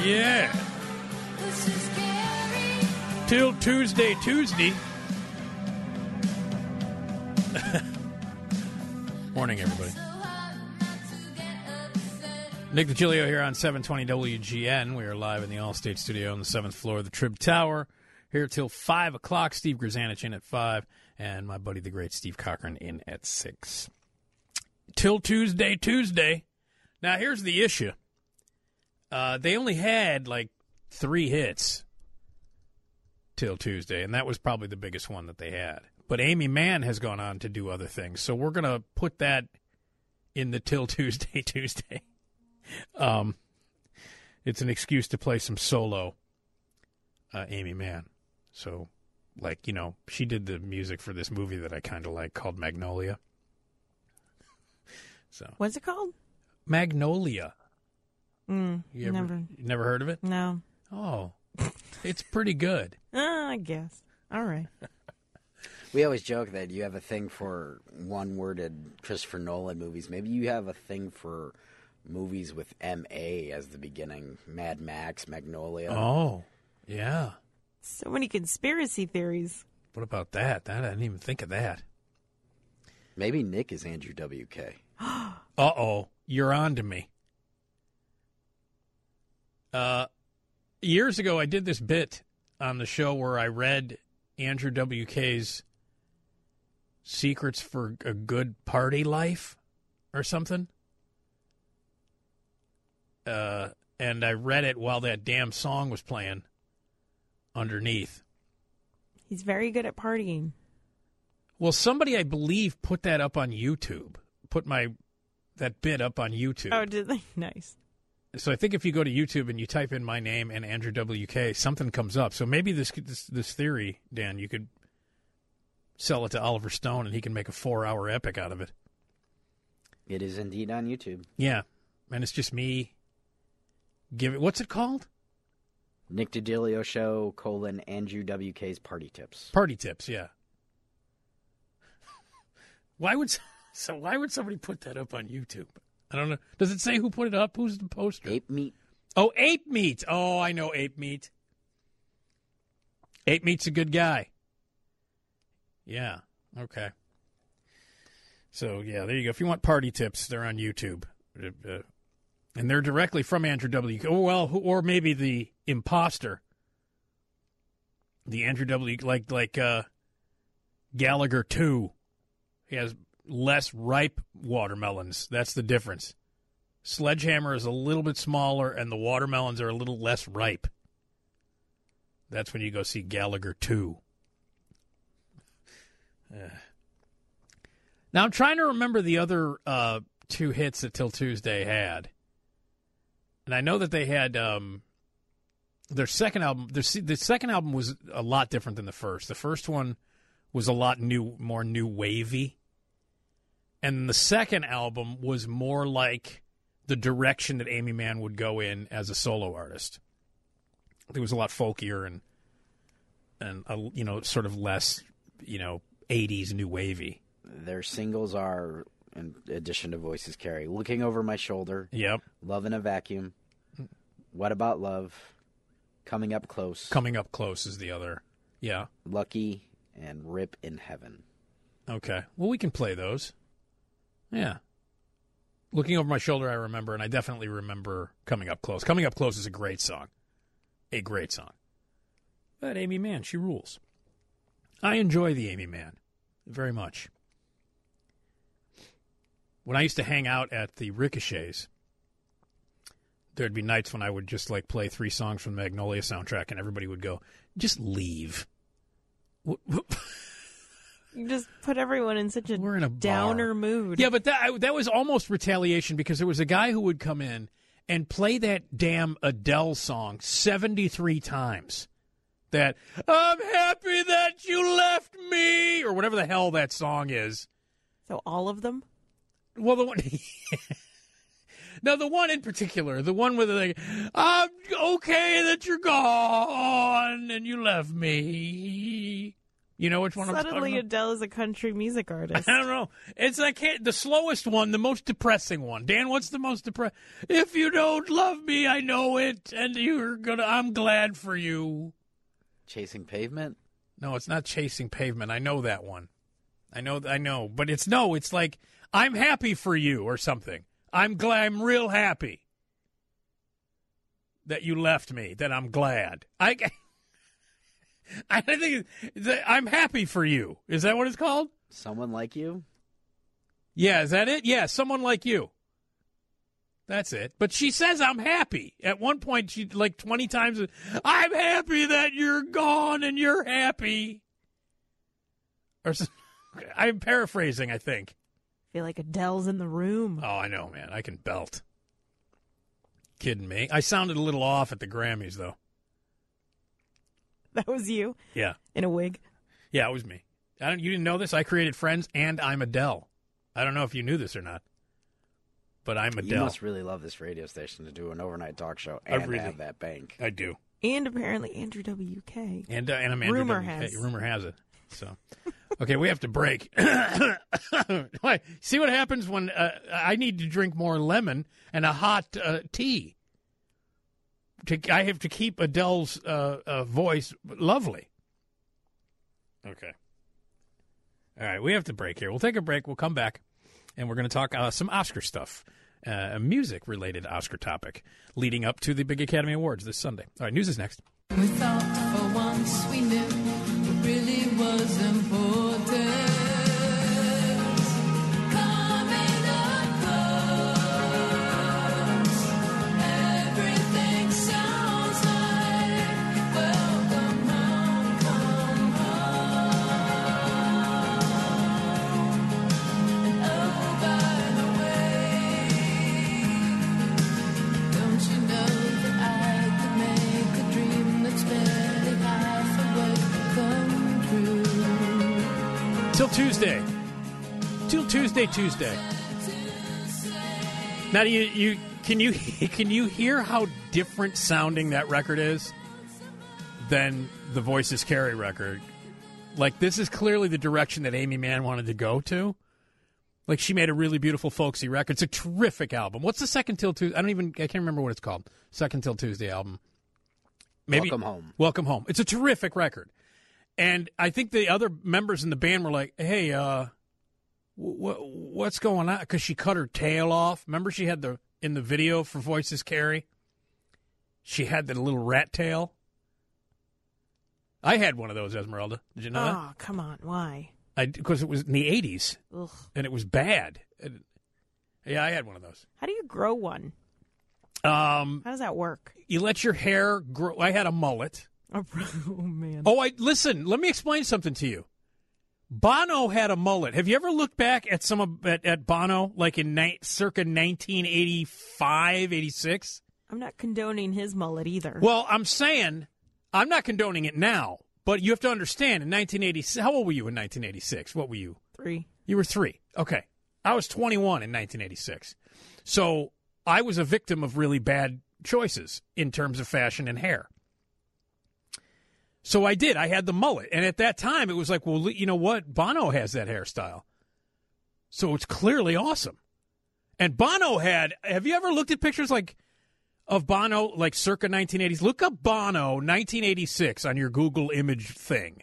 Yeah. Till Tuesday. Morning, everybody. Nick DiGilio here on 720 WGN. We are live in the Allstate studio on the 7th floor of the Trib Tower. Here till 5 o'clock. Steve Grzanich in at 5, and my buddy, the great Steve Cochran, in at 6. Till Tuesday. Now, here's the issue. They only had, 3 hits till Tuesday, and that was probably the biggest one that they had. But Amy Mann has gone on to do other things, so we're going to put that in the Till Tuesday. It's an excuse to play some solo Amy Mann. So, she did the music for this movie that I kind of like called Magnolia. So what's it called? Magnolia. Never You never heard of it? No. Oh, it's pretty good. I guess. All right. We always joke that you have a thing for one-worded Christopher Nolan movies. Maybe you have a thing for movies with M.A. as the beginning. Mad Max, Magnolia. Oh, yeah. So many conspiracy theories. What about that? I didn't even think of that. Maybe Nick is Andrew W.K. Uh-oh. You're on to me. Years ago, I did this bit on the show where I read Andrew W.K.'s Secrets for a Good Party Life or something. And I read it while that damn song was playing underneath. He's very good at partying. Well, somebody, I believe, put that up on YouTube. That bit up on YouTube. Oh, did they? Nice. So I think if you go to YouTube and you type in my name and Andrew WK, something comes up. So maybe this theory, Dan, you could sell it to Oliver Stone and he can make a 4-hour epic out of it. It is indeed on YouTube. Yeah, and it's just me. What's it called? Nick DiGilio Show, Andrew WK's Party Tips. Party Tips, yeah. Why would somebody put that up on YouTube? I don't know. Does it say who put it up? Who's the poster? Ape Meat. Oh, Ape Meat. Oh, I know Ape Meat. Ape Meat's a good guy. Yeah. Okay. So, yeah, there you go. If you want party tips, they're on YouTube. And they're directly from Andrew W. Oh, well, or maybe the imposter. The Andrew W. Like Gallagher 2. He has less ripe watermelons. That's the difference. Sledgehammer is a little bit smaller, and the watermelons are a little less ripe. That's when you go see Gallagher 2. Now, I'm trying to remember the other 2 hits that Till Tuesday had. And I know that they had their second album. The second album was a lot different than the first. The first one was a lot more new wavy. And the second album was more like the direction that Amy Mann would go in as a solo artist. It was a lot folkier and sort of less, 80s new wavy. Their singles are, in addition to Voices Carry, Looking Over My Shoulder. Yep. Love in a Vacuum. What About Love? Coming Up Close. Coming Up Close is the other. Yeah. Lucky and Rip in Heaven. Okay. Well, we can play those. Yeah. Looking Over My Shoulder, I remember, and I definitely remember Coming Up Close. Coming Up Close is a great song. A great song. But Amy Mann, she rules. I enjoy the Amy Mann very much. When I used to hang out at the Ricochets, there'd be nights when I would just play 3 songs from the Magnolia soundtrack, and everybody would go, just leave. You just put everyone in such We're in a downer bar. mood. Yeah, but that was almost retaliation because there was a guy who would come in and play that damn Adele song 73 times. That, I'm happy that you left me, or whatever the hell that song is. So all of them? Well, the one... No, the one in particular, the one where they're like, I'm okay that you're gone and you left me. You know which one I'm talking Suddenly about? Adele is a country music artist. I don't know. It's like the slowest one, the most depressing one. Dan, what's the most depressing? If you don't love me, I know it, and I'm glad for you. Chasing Pavement? No, it's not Chasing Pavement. I know that one. I know. But it's like, I'm happy for you or something. I'm real happy that you left me, that I'm glad. I think I'm happy for you. Is that what it's called? Someone Like You? Yeah, is that it? Yeah, Someone Like You. That's it. But she says I'm happy. At one point, she like 20 times, I'm happy that you're gone and you're happy. Or I'm paraphrasing, I think. I feel like Adele's in the room. Oh, I know, man. I can belt. Kidding me? I sounded a little off at the Grammys, though. That was you? Yeah. In a wig? Yeah, it was me. You didn't know this? I created Friends, and I'm Adele. I don't know if you knew this or not, but I'm Adele. You must really love this radio station to do an overnight talk show and have that bank. I do. And apparently Andrew WK. And I'm Andrew Rumor WK. has. Rumor has it. So, okay, we have to break. See what happens when I need to drink more lemon and a hot tea. I have to keep Adele's voice lovely. Okay. All right, we have to break here. We'll take a break. We'll come back, and we're going to talk some Oscar stuff, a music-related Oscar topic, leading up to the Big Academy Awards this Sunday. All right, news is next. We thought for once we knew what really was important. Coming up close, everything sounds like welcome home, come home. And oh, by the way, don't you know that I could make a dream that's barely half awake come true? Till Tuesday. Tuesday. Now, can you hear how different sounding that record is than the Voices Carry record? Like, this is clearly the direction that Amy Mann wanted to go to. Like, she made a really beautiful folksy record. It's a terrific album. What's the Second Till Tuesday? I can't remember what it's called. Second Till Tuesday album. Welcome Home. Welcome Home. It's a terrific record. And I think the other members in the band were like, hey, what's going on? Because she cut her tail off. Remember she had in the video for Voices Carry, she had the little rat tail. I had one of those, Esmeralda. Did you know that? Oh, come on. Why? Because it was in the 80s, Ugh. and it was bad. Yeah, I had one of those. How do you grow one? How does that work? You let your hair grow. I had a mullet. Oh, man. Listen, let me explain something to you. Bono had a mullet. Have you ever looked back at at Bono, like in circa 1985, 86? I'm not condoning his mullet either. Well, I'm saying I'm not condoning it now, but you have to understand, in 1986, how old were you in 1986? What were you? 3. You were 3. Okay. I was 21 in 1986. So I was a victim of really bad choices in terms of fashion and hair. So I did. I had the mullet. And at that time, it was like, well, you know what? Bono has that hairstyle. So it's clearly awesome. And Bono have you ever looked at pictures of Bono, like circa 1980s? Look up Bono 1986 on your Google image thing.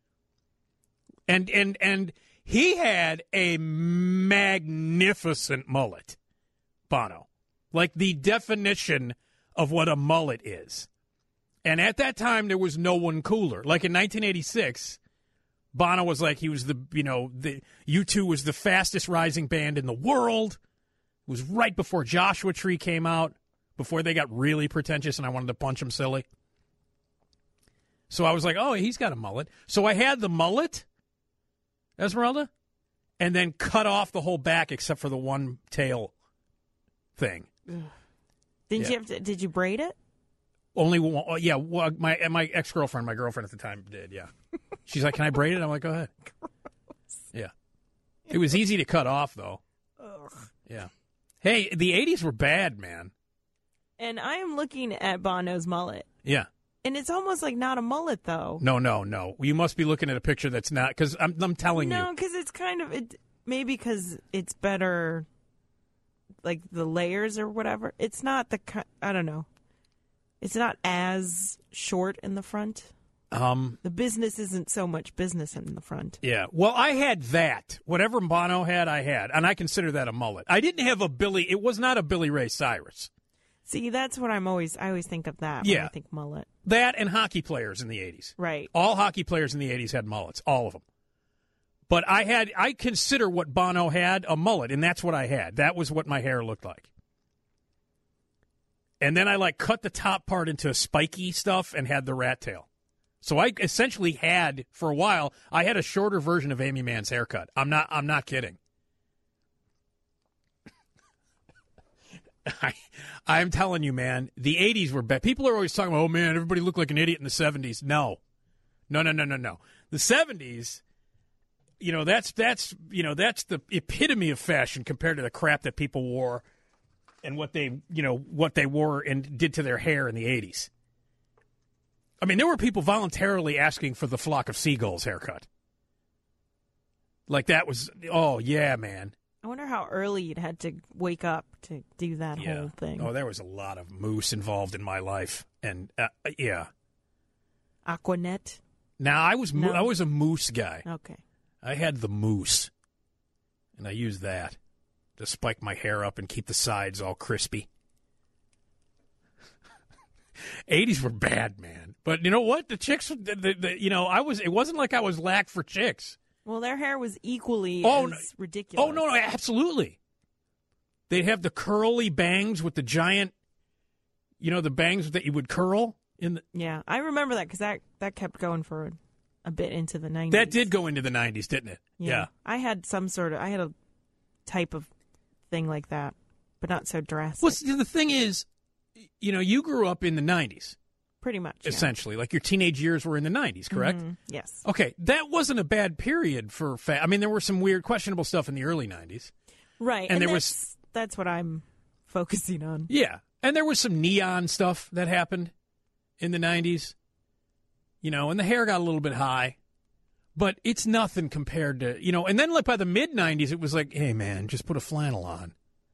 And he had a magnificent mullet, Bono. Like the definition of what a mullet is. And at that time, there was no one cooler. Like in 1986, Bono was like, he was the U2 was the fastest rising band in the world. It was right before Joshua Tree came out, before they got really pretentious and I wanted to punch him silly. So I was like, oh, he's got a mullet. So I had the mullet, Esmeralda, and then cut off the whole back except for the one tail thing. Did you braid it? Only one. Yeah, well, my ex-girlfriend, my girlfriend at the time did, yeah. She's like, can I braid it? I'm like, go ahead. Gross. Yeah. It was easy to cut off, though. Ugh. Yeah. Hey, the 80s were bad, man. And I am looking at Bono's mullet. Yeah. And it's almost like not a mullet, though. No. You must be looking at a picture that's not, because I'm telling you. No, because it's kind of, maybe because it's better, like the layers or whatever. It's not I don't know. It's not as short in the front. The business isn't so much business in the front. Yeah. Well, I had that. Whatever Bono had, I had. And I consider that a mullet. I didn't have it was not a Billy Ray Cyrus. See, that's what I always think of that when I think mullet. That and hockey players in the 80s. Right. All hockey players in the 80s had mullets, all of them. But I consider what Bono had a mullet, and that's what I had. That was what my hair looked like. And then I cut the top part into spiky stuff and had the rat tail. So I essentially had, for a while, I had a shorter version of Amy Mann's haircut. I'm not kidding. I'm telling you, man, the 80s were bad. People are always talking about, oh, man, everybody looked like an idiot in the 70s. No. The 70s, that's the epitome of fashion compared to the crap that people wore and what they wore and did to their hair in the 80s. I mean, there were people voluntarily asking for the Flock of Seagulls haircut. Like that was, oh, yeah, man. I wonder how early you'd had to wake up to do that whole thing. Oh, there was a lot of moose involved in my life. And, yeah. Aquanet? Now, I was a moose guy. Okay. I had the moose. And I used that to spike my hair up and keep the sides all crispy. 80s were bad, man. But you know what? The chicks, it wasn't like I was lack for chicks. Well, their hair was equally as ridiculous. Oh, no, absolutely. They'd have the curly bangs with the giant, the bangs that you would curl. Yeah, I remember that because that kept going for a bit into the 90s. That did go into the 90s, didn't it? Yeah. I had I had a type of thing like that, but not so drastic. Well, see, the thing is, you grew up in the 90s. Pretty much. Essentially. Like your teenage years were in the 90s, correct? Mm-hmm. Yes. Okay, that wasn't a bad period for I mean, there were some weird, questionable stuff in the early 90s. Right. And that's what I'm focusing on. Yeah. And there was some neon stuff that happened in the 90s. And the hair got a little bit high. But it's nothing compared to, and then by the mid-90s, it was like, hey, man, just put a flannel on.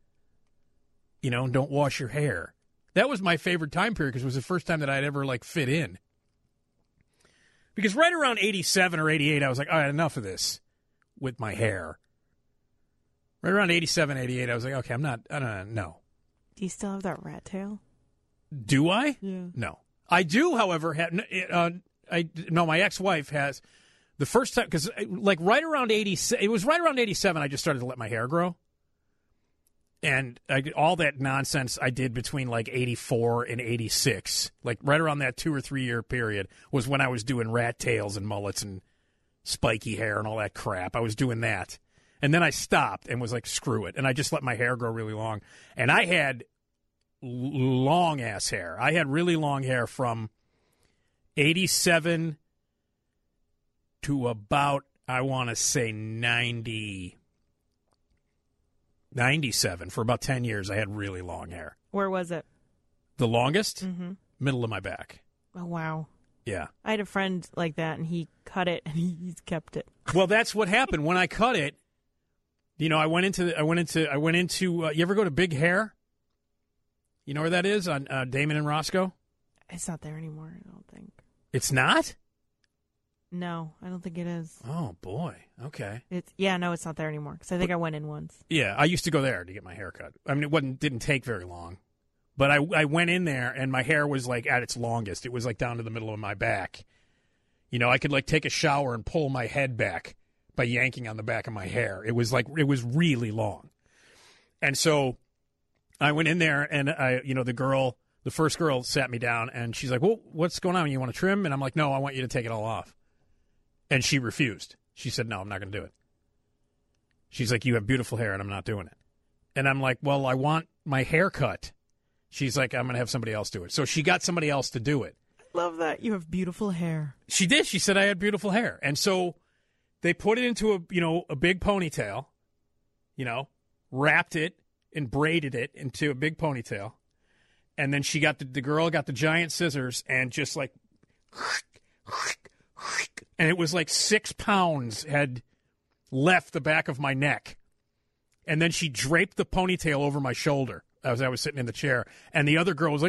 Don't wash your hair. That was my favorite time period because it was the first time that I'd ever, fit in. Because right around 87 or 88, I was like, all right, enough of this with my hair. Right around 87, 88, I was like, okay, I don't know. Do you still have that rat tail? Do I? Yeah. No. I do, however, my ex-wife has the first time, because right around 87, it was right around 87 I just started to let my hair grow. And all that nonsense I did between 84 and 86, right around that 2 or 3 year period, was when I was doing rat tails and mullets and spiky hair and all that crap. I was doing that. And then I stopped and was like, screw it. And I just let my hair grow really long. And I had long ass hair. I had really long hair from 87 to about, I want to say 97. For about 10 years, I had really long hair. Where was it? The longest? Mm-hmm. Middle of my back. Oh, wow. Yeah. I had a friend like that, and he cut it, and he's kept it. Well, that's what happened. When I cut it, I went into, you ever go to Big Hair? You know where that is? On Damon and Roscoe? It's not there anymore, I don't think. It's not? No, I don't think it is. Oh, boy. Okay. It's not there anymore, because I think I went in once. Yeah, I used to go there to get my hair cut. I mean, it didn't take very long. But I went in there, and my hair was, at its longest. It was, down to the middle of my back. I could, take a shower and pull my head back by yanking on the back of my hair. It was, it was really long. And so I went in there, and the first girl sat me down, and she's like, well, what's going on? You want to trim? And I'm like, no, I want you to take it all off. And she refused. She said, no, I'm not going to do it. She's like, you have beautiful hair, and I'm not doing it. And I'm like, well, I want my hair cut. She's like, I'm going to have somebody else do it. So she got somebody else to do it. Love that. You have beautiful hair. She did. She said I had beautiful hair. And so they put it into a big ponytail, wrapped it and braided it into a big ponytail. And then she got the girl got the giant scissors and just like, and it was like 6 pounds had left the back of my neck. And then she draped the ponytail over my shoulder as I was sitting in the chair. And the other girl was like,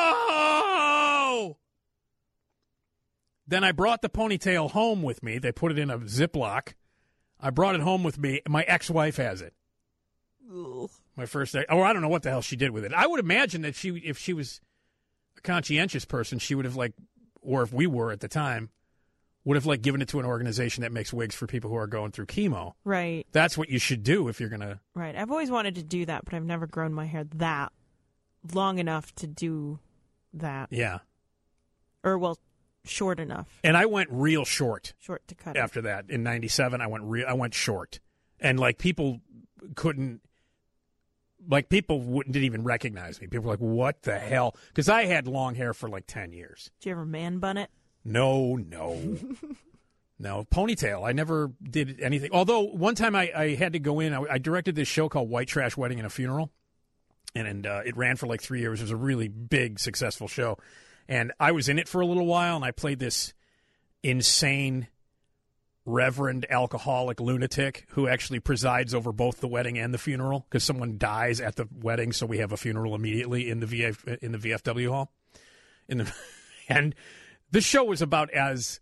no! Then I brought the ponytail home with me. They put it in a Ziploc. I brought it home with me. My ex-wife has it. Ugh. My first, I don't know what the hell she did with it. I would imagine that if she was a conscientious person, she would have or if we were at the time, would have given it to an organization that makes wigs for people who are going through chemo. Right. That's what you should do if you're going to. Right. I've always wanted to do that, but I've never grown my hair that long enough to do that. Yeah. Or, well, short enough. And I went real short. Short to cut it. After that. In 97, I went short. And, people couldn't. People didn't even recognize me. People were like, what the hell? Because I had long hair for 10 years. Did you ever man bun it? No. No, ponytail. I never did anything. Although one time I had to go in. I directed this show called White Trash Wedding and a Funeral. And it ran for 3 years. It was a really big, successful show. And I was in it for a little while, and I played this insane reverend alcoholic lunatic who actually presides over both the wedding and the funeral because someone dies at the wedding, so we have a funeral immediately in the VFW hall. And the show was about as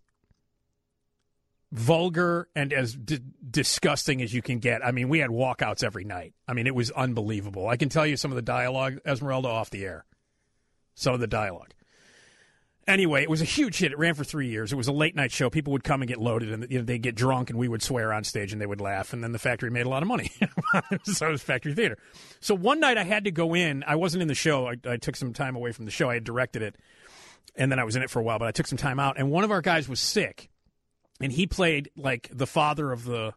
vulgar and as disgusting as you can get. I mean, we had walkouts every night. I mean, it was unbelievable. I can tell you some of the dialogue, Esmeralda, off the air. Some of the dialogue. Anyway, it was a huge hit. It ran for 3 years. It was a late-night show. People would come and get loaded, and they'd get drunk, and we would swear on stage, and they would laugh, and then the factory made a lot of money. So it was factory theater. So one night I had to go in. I wasn't in the show. I took some time away from the show. I had directed it, and then I was in it for a while, but I took some time out, and one of our guys was sick, and he played the father of the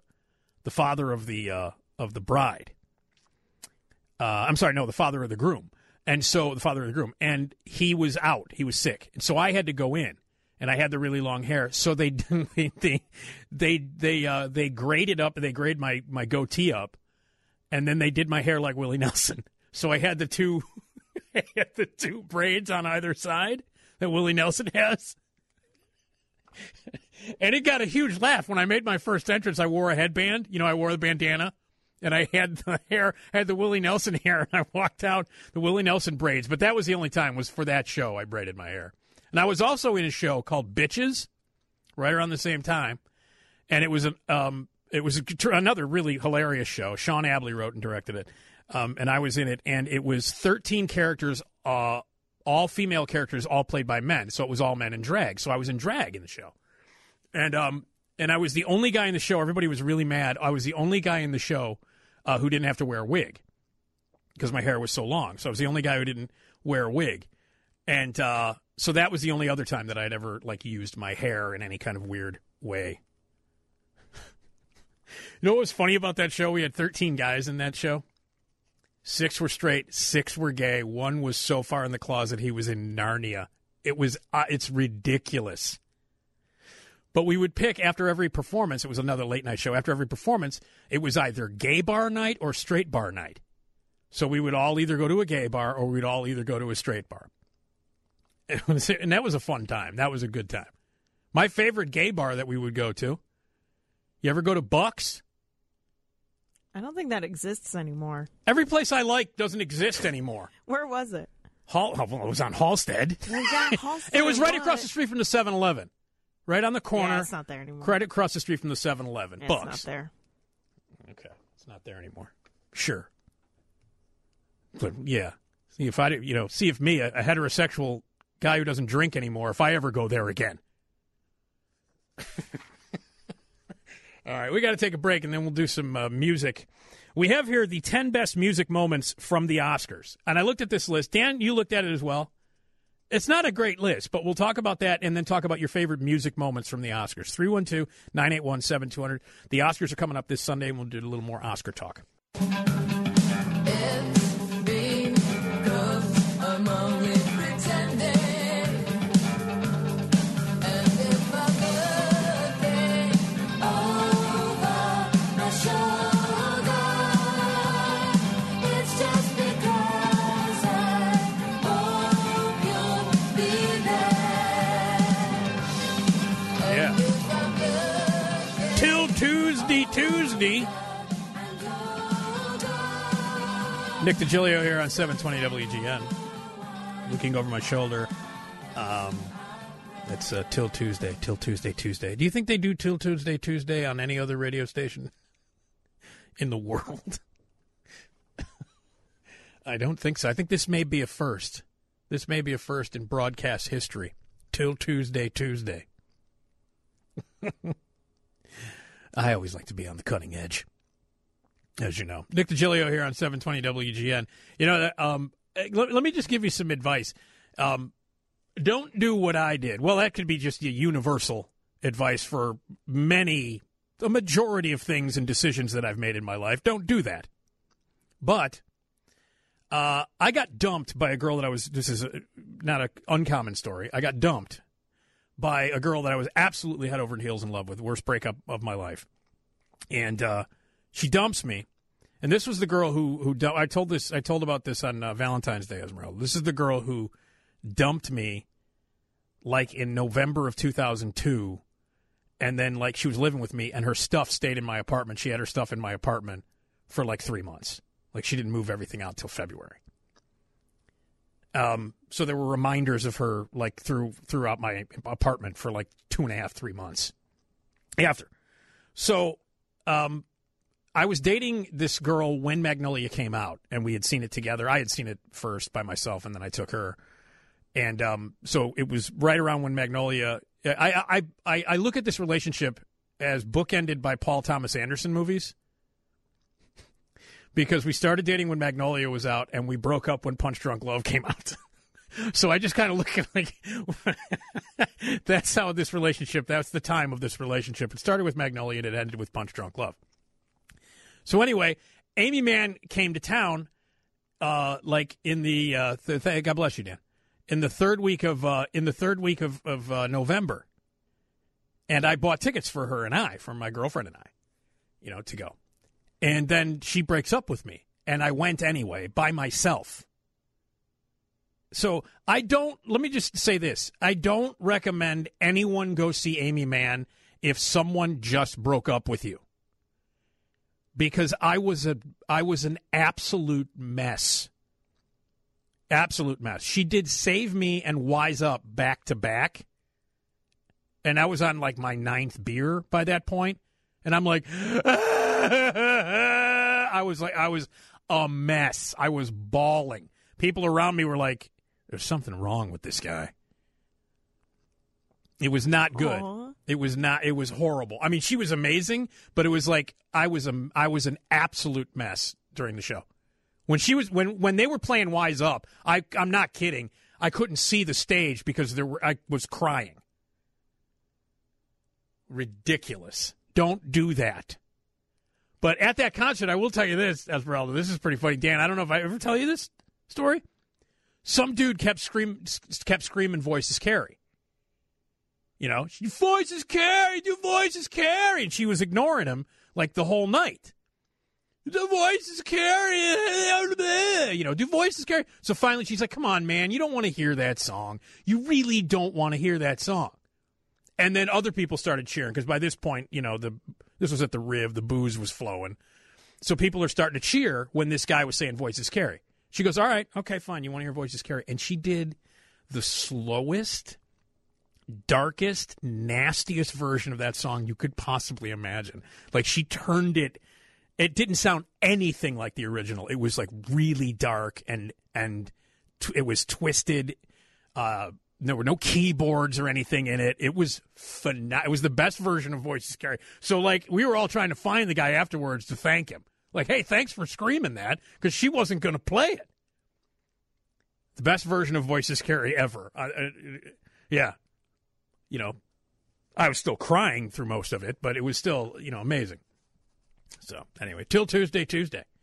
bride. I'm sorry, no, the father of the groom. And so the father of the groom, and he was out. He was sick, and so I had to go in, and I had the really long hair. So they graded up. They graded my goatee up, and then they did my hair like Willie Nelson. So I had the two braids on either side that Willie Nelson has, and it got a huge laugh when I made my first entrance. I wore a headband. I wore the bandana. And I had the Willie Nelson hair, and I walked out the Willie Nelson braids. But that was the only time, was for that show I braided my hair. And I was also in a show called Bitches, right around the same time. And it was another really hilarious show. Sean Abley wrote and directed it. And I was in it, and it was 13 characters, all female characters, all played by men. So it was all men in drag. So I was in drag in the show. And I was the only guy in the show. Everybody was really mad. I was the only guy in the show who didn't have to wear a wig because my hair was so long. So I was the only guy who didn't wear a wig. And so that was the only other time that I'd ever used my hair in any kind of weird way. You know what was funny about that show? We had 13 guys in that show. 6 were straight, 6 were gay. 1 was so far in the closet he was in Narnia. It's ridiculous. But we would pick after every performance. It was another late night show. After every performance, it was either gay bar night or straight bar night. So we would all either go to a gay bar or we'd all either go to a straight bar. And that was a fun time. That was a good time. My favorite gay bar that we would go to. You ever go to Buck's? I don't think that exists anymore. Every place I like doesn't exist anymore. Where was it? Well, it was on Halstead. Halstead. It was right across the street from the 7-Eleven. Right on the corner. Yeah, it's not there anymore. Right across the street from the 7-Eleven. Yeah, Bucks. it's not there. Okay, it's not there anymore. Sure. But yeah, see if me, a heterosexual guy who doesn't drink anymore, if I ever go there again. All right, we got to take a break, and then we'll do some music. We have here the 10 best music moments from the Oscars, and I looked at this list. Dan, you looked at it as well. It's not a great list, but we'll talk about that and then talk about your favorite music moments from the Oscars. 312-981-7200. The Oscars are coming up this Sunday, and we'll do a little more Oscar talk. G. Nick DiGilio here on 720 WGN. Looking over my shoulder. It's Till Tuesday. Do you think they do Till Tuesday on any other radio station in the world? I don't think so. I think this may be a first. This may be a first in broadcast history. Till Tuesday. I always like to be on the cutting edge, as you know. Nick DiGilio here on 720 WGN. You know, let me just give you some advice. Don't do what I did. Well, that could be just a universal advice for the majority of things and decisions that I've made in my life. Don't do that. But I got dumped by a girl this is not an uncommon story. I got dumped by a girl that I was absolutely head over heels in love with. Worst breakup of my life. And she dumps me. And this was the girl who I told about this on Valentine's Day, Esmeralda. This is the girl who dumped me like in November of 2002. And then like she was living with me and her stuff stayed in my apartment. She had her stuff in my apartment for like 3 months. Like she didn't move everything out till February. So there were reminders of her like throughout my apartment for like 2.5, 3 months after. So I was dating this girl when Magnolia came out, and we had seen it together. I had seen it first by myself, and then I took her. And so it was right around when Magnolia. I look at this relationship as bookended by Paul Thomas Anderson movies. Because we started dating when Magnolia was out, and we broke up when Punch Drunk Love came out. So I just kind of look at like that's how this relationship. That's the time of this relationship. It started with Magnolia, and it ended with Punch Drunk Love. So anyway, Amy Mann came to town, like in the God bless you, Dan, in the third week of November, and I bought tickets for her and for my girlfriend and I, to go. And then she breaks up with me, and I went anyway by myself. So let me just say this. I don't recommend anyone go see Amy Mann if someone just broke up with you. Because I was an absolute mess. Absolute mess. She did Save Me and Wise Up back to back. And I was on like my 9th beer by that point. And I'm like, I was a mess. I was bawling. People around me were like, there's something wrong with this guy. It was not good. Aww. It was horrible. I mean, she was amazing, but it was like I was an absolute mess during the show. When they were playing Wise Up, I'm not kidding. I couldn't see the stage because I was crying. Ridiculous. Don't do that. But at that concert, I will tell you this, Esmeralda. This is pretty funny. Dan, I don't know if I ever tell you this story. Some dude kept screaming, "Voices carry." Voices carry, do voices carry. And she was ignoring him like the whole night. The voices carry, do voices carry. So finally she's like, come on, man, you don't want to hear that song. You really don't want to hear that song. And then other people started cheering because by this point, this was at the Riv, the booze was flowing. So people are starting to cheer when this guy was saying voices carry. She goes, all right, okay, fine, you want to hear voices carry. And she did the slowest, darkest, nastiest version of that song you could possibly imagine. Like she turned it didn't sound anything like the original. It was like really dark and it was twisted. There were no keyboards or anything in it. It was it was the best version of Voices Carry. So like we were all trying to find the guy afterwards to thank him. Like, hey, thanks for screaming that because she wasn't going to play it. The best version of Voices Carry ever. Yeah. I was still crying through most of it, but it was still, amazing. So, anyway, Till Tuesday.